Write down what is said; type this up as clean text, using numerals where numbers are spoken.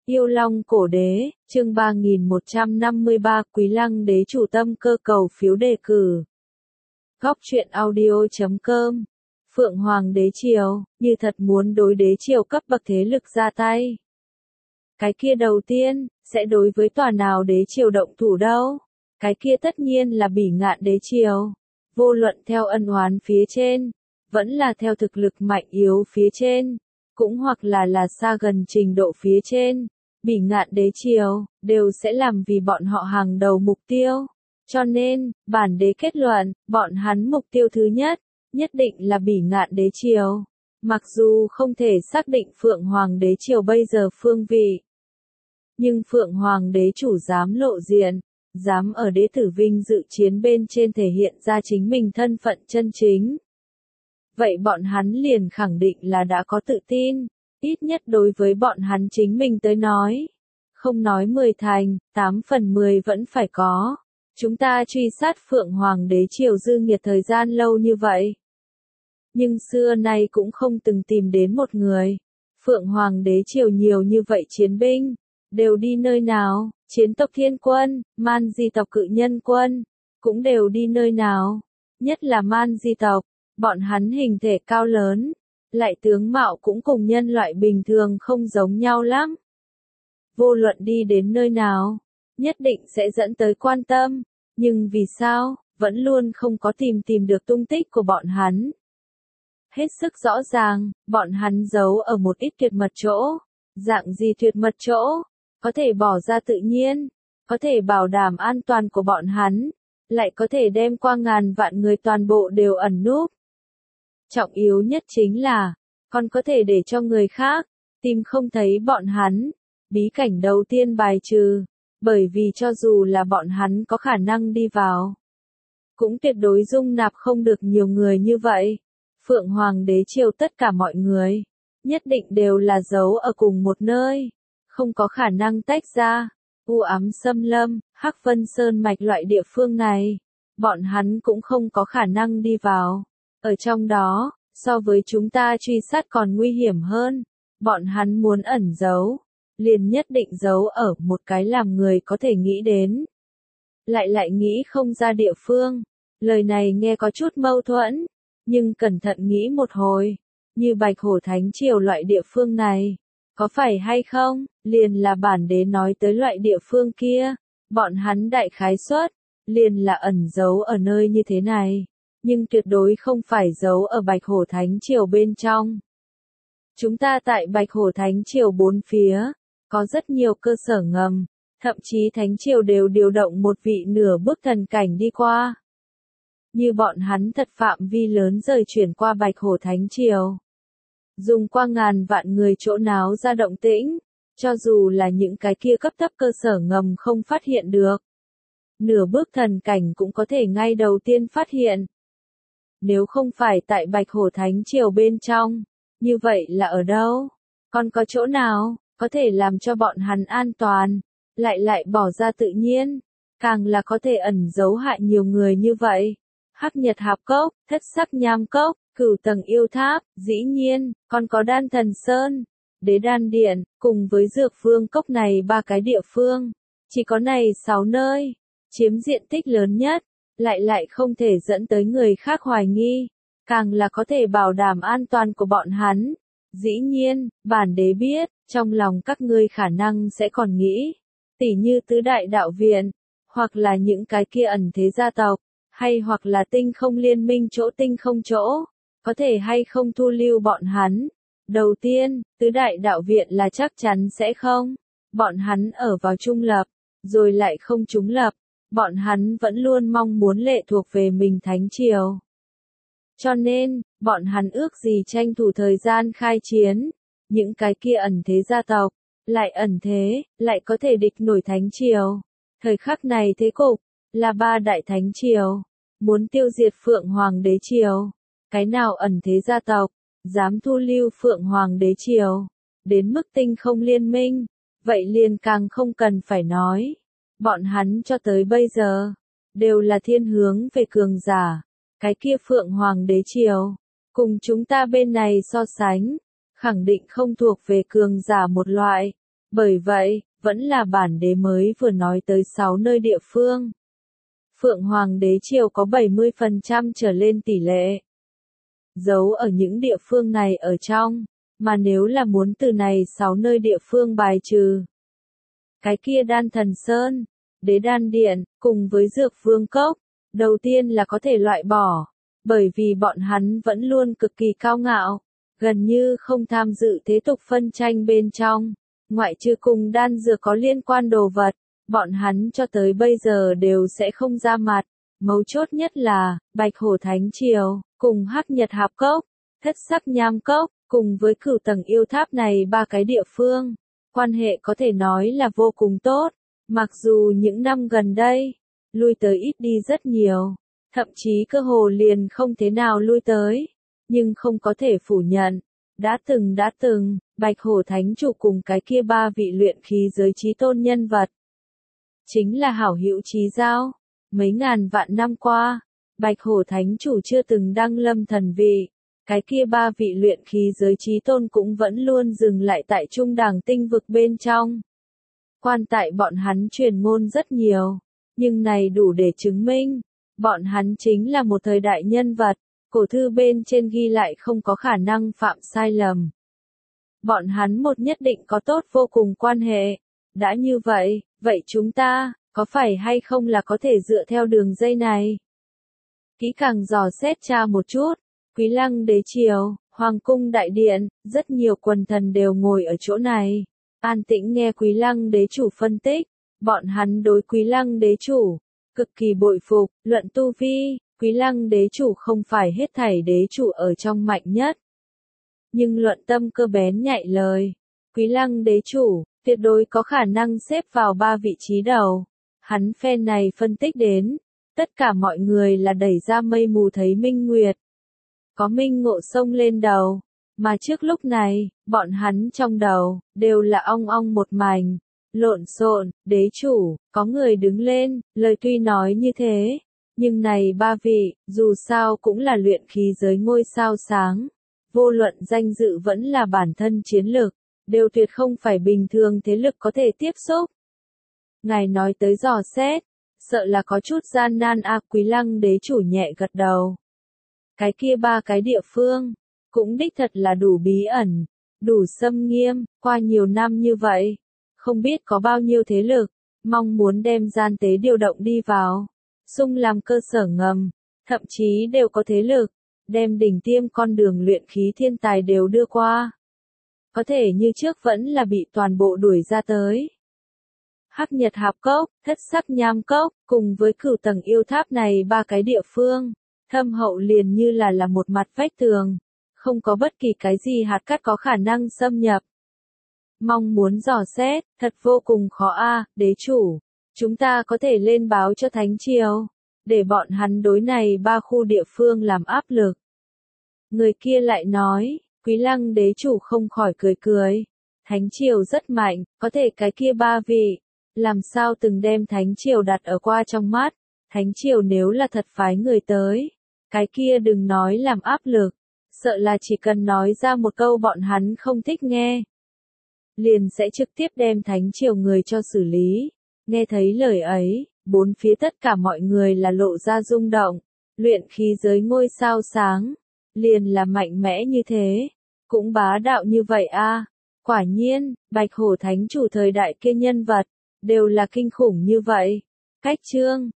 Yêu Long Cổ Đế, chương 3153 Quý Lăng Đế chủ tâm cơ cầu phiếu đề cử. Góc truyện audio.com. Phượng Hoàng Đế Triều, như thật muốn đối đế triều cấp bậc thế lực ra tay. Cái kia đầu tiên, sẽ đối với tòa nào đế triều động thủ đâu? Cái kia tất nhiên là Bỉ Ngạn Đế Triều. Vô luận theo ân oán phía trên, vẫn là theo thực lực mạnh yếu phía trên, cũng hoặc là xa gần trình độ phía trên, Bỉ Ngạn Đế Triều, đều sẽ làm vì bọn họ hàng đầu mục tiêu. Cho nên, bản đế kết luận, bọn hắn mục tiêu thứ nhất định là Bỉ Ngạn Đế Triều. Mặc dù không thể xác định Phượng Hoàng Đế Triều bây giờ phương vị, nhưng Phượng Hoàng Đế chủ dám lộ diện, dám ở đế tử vinh dự chiến bên trên thể hiện ra chính mình thân phận chân chính. Vậy bọn hắn liền khẳng định là đã có tự tin, ít nhất đối với bọn hắn chính mình tới nói. Không nói 10 thành, 8 phần 10 vẫn phải có. Chúng ta truy sát Phượng Hoàng Đế Triều dư nghiệt thời gian lâu như vậy, nhưng xưa nay cũng không từng tìm đến một người. Phượng Hoàng Đế Triều nhiều như vậy chiến binh, đều đi nơi nào? Chiến tộc Thiên Quân, Man Di tộc Cự Nhân Quân, cũng đều đi nơi nào? Nhất là Man Di tộc, bọn hắn hình thể cao lớn, lại tướng mạo cũng cùng nhân loại bình thường không giống nhau lắm. Vô luận đi đến nơi nào, nhất định sẽ dẫn tới quan tâm, nhưng vì sao, vẫn luôn không có tìm được tung tích của bọn hắn. Hết sức rõ ràng, bọn hắn giấu ở một ít tuyệt mật chỗ. Dạng gì tuyệt mật chỗ? Có thể bỏ ra tự nhiên, có thể bảo đảm an toàn của bọn hắn, lại có thể đem qua ngàn vạn người toàn bộ đều ẩn núp. Trọng yếu nhất chính là, còn có thể để cho người khác tìm không thấy bọn hắn. Bí cảnh đầu tiên bài trừ, bởi vì cho dù là bọn hắn có khả năng đi vào, cũng tuyệt đối dung nạp không được nhiều người như vậy. Phượng Hoàng Đế Triều tất cả mọi người, nhất định đều là giấu ở cùng một nơi, không có khả năng tách ra. U Ám Xâm Lâm, Hắc Vân Sơn Mạch loại địa phương này, bọn hắn cũng không có khả năng đi vào. Ở trong đó, so với chúng ta truy sát còn nguy hiểm hơn, bọn hắn muốn ẩn giấu, liền nhất định giấu ở một cái làm người có thể nghĩ đến, lại nghĩ không ra địa phương. Lời này nghe có chút mâu thuẫn, nhưng cẩn thận nghĩ một hồi, như Bạch Hổ Thánh Triều loại địa phương này, có phải hay không, liền là bản đế nói tới loại địa phương kia, bọn hắn đại khái suất, liền là ẩn giấu ở nơi như thế này, nhưng tuyệt đối không phải giấu ở Bạch Hổ Thánh Triều bên trong. Chúng ta tại Bạch Hổ Thánh Triều bốn phía, có rất nhiều cơ sở ngầm, thậm chí Thánh Triều đều điều động một vị nửa bước thần cảnh đi qua. Như bọn hắn thật phạm vi lớn rời chuyển qua Bạch Hổ Thánh Triều, dùng qua ngàn vạn người chỗ náo ra động tĩnh, cho dù là những cái kia cấp thấp cơ sở ngầm không phát hiện được, nửa bước thần cảnh cũng có thể ngay đầu tiên phát hiện. Nếu không phải tại Bạch Hổ Thánh Triều bên trong, như vậy là ở đâu? Còn có chỗ nào có thể làm cho bọn hắn an toàn, lại bỏ ra tự nhiên, càng là có thể ẩn giấu hại nhiều người như vậy? Hắc Nhật Hạp Cốc, Thất Sắc Nham Cốc, Cửu Tầng Yêu Tháp, dĩ nhiên, còn có Đan Thần Sơn, Đế Đan Điện, cùng với Dược Vương Cốc này ba cái địa phương. Chỉ có này 6 nơi, chiếm diện tích lớn nhất, lại không thể dẫn tới người khác hoài nghi, càng là có thể bảo đảm an toàn của bọn hắn. Dĩ nhiên, bản đế biết, trong lòng các ngươi khả năng sẽ còn nghĩ, tỉ như Tứ Đại Đạo Viện, hoặc là những cái kia ẩn thế gia tộc, hay hoặc là tinh không liên minh tinh không chỗ, có thể hay không thu lưu bọn hắn. Đầu tiên, Tứ Đại Đạo Viện là chắc chắn sẽ không. Bọn hắn ở vào trung lập, rồi lại không trung lập. Bọn hắn vẫn luôn mong muốn lệ thuộc về mình Thánh Triều. Cho nên, bọn hắn ước gì tranh thủ thời gian khai chiến. Những cái kia ẩn thế gia tộc, lại ẩn thế, lại có thể địch nổi Thánh Triều. Thời khắc này thế cục, là ba đại Thánh Triều, muốn tiêu diệt Phượng Hoàng Đế Triều. Cái nào ẩn thế gia tộc, dám thu lưu Phượng Hoàng Đế Triều, đến mức tinh không liên minh, vậy liền càng không cần phải nói. Bọn hắn cho tới bây giờ, đều là thiên hướng về cường giả. Cái kia Phượng Hoàng Đế Triều, cùng chúng ta bên này so sánh, khẳng định không thuộc về cường giả một loại. Bởi vậy, vẫn là bản đế mới vừa nói tới 6 nơi địa phương. Phượng Hoàng đế triều có 70% trở lên tỷ lệ giấu ở những địa phương này ở trong, mà nếu là muốn từ này 6 nơi địa phương bài trừ, cái kia Đan Thần Sơn, Đế Đan Điện, cùng với Dược Vương Cốc, đầu tiên là có thể loại bỏ, bởi vì bọn hắn vẫn luôn cực kỳ cao ngạo, gần như không tham dự thế tục phân tranh bên trong, ngoại trừ cùng đan dược có liên quan đồ vật, bọn hắn cho tới bây giờ đều sẽ không ra mặt. Mấu chốt nhất là, Bạch Hổ Thánh Triều, cùng Hắc Nhật Hạp Cốc, Thất Sắc Nham Cốc, cùng với Cửu Tầng Yêu Tháp này ba cái địa phương, quan hệ có thể nói là vô cùng tốt, mặc dù những năm gần đây, lui tới ít đi rất nhiều, thậm chí cơ hồ liền không thế nào lui tới, nhưng không có thể phủ nhận, đã từng, Bạch Hổ Thánh Chủ cùng cái kia ba vị luyện khí giới chí tôn nhân vật, chính là hảo hữu chí giao. Mấy ngàn vạn năm qua, Bạch Hổ Thánh Chủ chưa từng đăng lâm thần vị, cái kia ba vị luyện khí giới chí tôn cũng vẫn luôn dừng lại tại trung đẳng tinh vực bên trong. Quan tại bọn hắn truyền ngôn rất nhiều, nhưng này đủ để chứng minh, bọn hắn chính là một thời đại nhân vật, cổ thư bên trên ghi lại không có khả năng phạm sai lầm. Bọn hắn một nhất định có tốt vô cùng quan hệ, đã như vậy, vậy chúng ta, có phải hay không là có thể dựa theo đường dây này? Kỹ càng dò xét tra một chút, Quý Lăng đế triều, Hoàng cung đại điện, rất nhiều quần thần đều ngồi ở chỗ này, an tĩnh nghe Quý Lăng đế chủ phân tích, bọn hắn đối Quý Lăng đế chủ, cực kỳ bội phục, luận tu vi, Quý Lăng đế chủ không phải hết thảy đế chủ ở trong mạnh nhất. Nhưng luận tâm cơ bén nhạy lời, Quý Lăng đế chủ, tuyệt đối có khả năng xếp vào 3 vị trí đầu. Hắn phen này phân tích đến, tất cả mọi người là đẩy ra mây mù thấy minh nguyệt. Có minh ngộ sông lên đầu, mà trước lúc này, bọn hắn trong đầu, đều là ong ong một mảnh, lộn xộn, đế chủ, có người đứng lên, lời tuy nói như thế, nhưng này ba vị, dù sao cũng là luyện khí giới ngôi sao sáng, vô luận danh dự vẫn là bản thân chiến lược, đều tuyệt không phải bình thường thế lực có thể tiếp xúc. Ngài nói tới dò xét, sợ là có chút gian nan a. Quý Lăng đế chủ nhẹ gật đầu. Cái kia ba cái địa phương, cũng đích thật là đủ bí ẩn, đủ xâm nghiêm, qua nhiều năm như vậy, không biết có bao nhiêu thế lực, mong muốn đem gian tế điều động đi vào, xung làm cơ sở ngầm, thậm chí đều có thế lực, đem đỉnh tiêm con đường luyện khí thiên tài đều đưa qua. Có thể như trước vẫn là bị toàn bộ đuổi ra tới. Hắc Nhật Hạp Cốc, Thất Sắc Nham Cốc, cùng với Cửu Tầng Yêu Tháp này ba cái địa phương, thâm hậu liền như là một mặt vách tường, không có bất kỳ cái gì hạt cát có khả năng xâm nhập. Mong muốn dò xét, thật vô cùng khó a, đế chủ, chúng ta có thể lên báo cho Thánh Triều, để bọn hắn đối này ba khu địa phương làm áp lực. Người kia lại nói, Quý Lăng đế chủ không khỏi cười cười, Thánh Triều rất mạnh, có thể cái kia ba vị, làm sao từng đem Thánh Triều đặt ở qua trong mắt, Thánh Triều nếu là thật phái người tới, cái kia đừng nói làm áp lực, sợ là chỉ cần nói ra một câu bọn hắn không thích nghe, liền sẽ trực tiếp đem Thánh Triều người cho xử lý. Nghe thấy lời ấy, bốn phía tất cả mọi người là lộ ra rung động, luyện khí giới ngôi sao sáng, liền là mạnh mẽ như thế, cũng bá đạo như vậy a. Quả nhiên, Bạch Hổ Thánh Chủ thời đại kia nhân vật, đều là kinh khủng như vậy. Cách chương